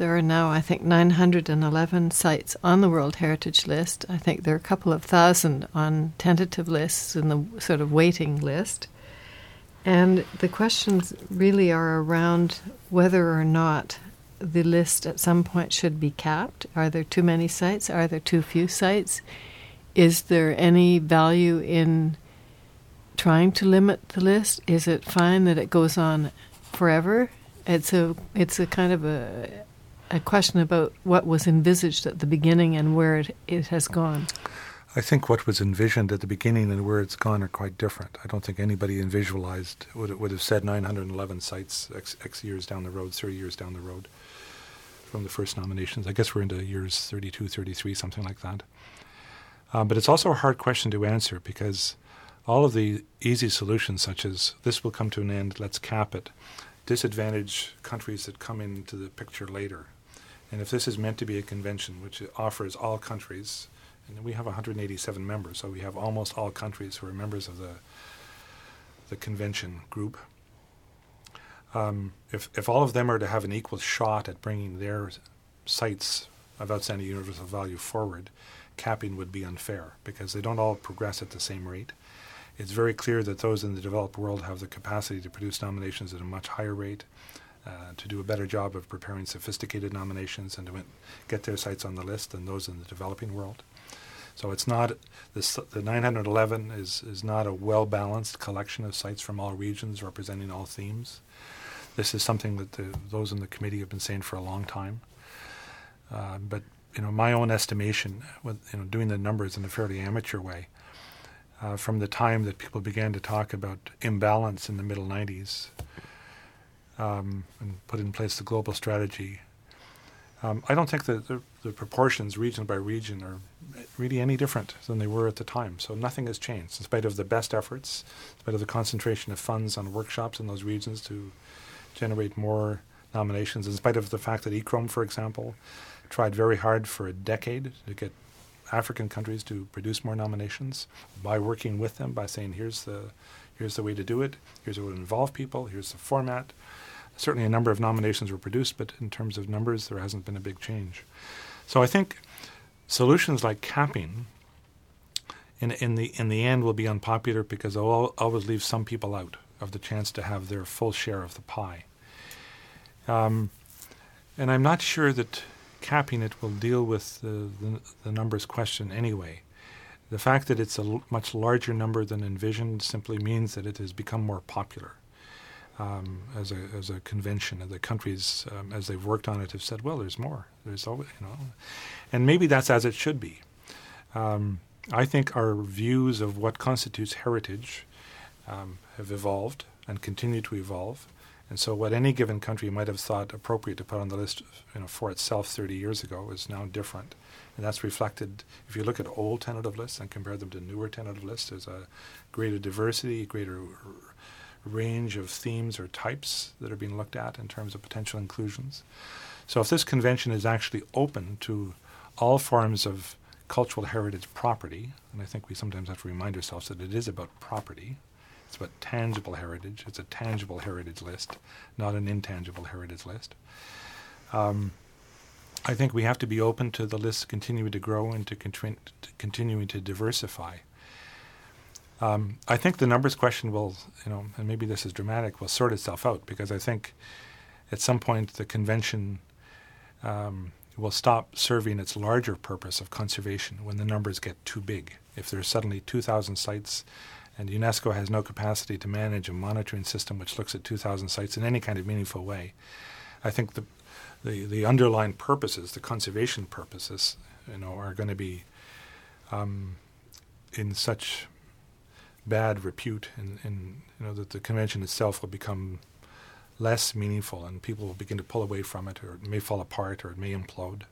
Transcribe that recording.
There are now, I think, 911 sites on the World Heritage List. I think there are a couple of thousand on tentative lists in the sort of waiting list. And the questions really are around whether or not the list at some point should be capped. Are there too many sites? Are there too few sites? Is there any value in trying to limit the list? Is it fine that it goes on forever? It's a kind of a question about what was envisaged at the beginning and where it has gone. I think what was envisioned at the beginning and where it's gone are quite different. I don't think anybody visualized would have said 911 sites X years down the road, 30 years down the road from the first nominations. I guess we're into years 32, 33, something like that. But it's also a hard question to answer because all of the easy solutions, such as this will come to an end, let's cap it, disadvantage countries that come into the picture later. And if this is meant to be a convention which offers all countries, and we have 187 members, so we have almost all countries who are members of the convention group. If all of them are to have an equal shot at bringing their sites of outstanding universal value forward, capping would be unfair because they don't all progress at the same rate. It's very clear that those in the developed world have the capacity to produce nominations at a much higher rate, to do a better job of preparing sophisticated nominations and to get their sites on the list than those in the developing world. So it's not, the 911 is not a well-balanced collection of sites from all regions representing all themes. This is something that those in the committee have been saying for a long time. But my own estimation, with doing the numbers in a fairly amateur way, from the time that people began to talk about imbalance in the middle 90s and put in place the global strategy, I don't think that the proportions region by region are really any different than they were at the time. So nothing has changed, in spite of the best efforts, in spite of the concentration of funds on workshops in those regions to generate more nominations, in spite of the fact that ECROM, for example, tried very hard for a decade to get African countries to produce more nominations by working with them, by saying, here's the way to do it, here's what would involve people, here's the format. Certainly a number of nominations were produced, but in terms of numbers, there hasn't been a big change. So I think solutions like capping in the end will be unpopular because they'll always leave some people out of the chance to have their full share of the pie. And I'm not sure that capping it will deal with the numbers question anyway. The fact that it's a much larger number than envisioned simply means that it has become more popular as a convention. The countries, as they've worked on it, have said, well, there's more. There's always, and maybe that's as it should be. I think our views of what constitutes heritage have evolved and continue to evolve. And so what any given country might have thought appropriate to put on the list for itself 30 years ago is now different. And that's reflected, if you look at old tentative lists and compare them to newer tentative lists, there's a greater diversity, greater range of themes or types that are being looked at in terms of potential inclusions. So if this convention is actually open to all forms of cultural heritage property, and I think we sometimes have to remind ourselves that it is about property, it's about tangible heritage. It's a tangible heritage list, not an intangible heritage list. I think we have to be open to the list continuing to grow and to continuing to diversify. I think the numbers question will, and maybe this is dramatic, will sort itself out because I think at some point the convention will stop serving its larger purpose of conservation when the numbers get too big. If there's suddenly 2,000 sites and UNESCO has no capacity to manage a monitoring system which looks at 2,000 sites in any kind of meaningful way, I think the underlying purposes, the conservation purposes, are going to be in such bad repute, and that the convention itself will become less meaningful, and people will begin to pull away from it, or it may fall apart, or it may implode.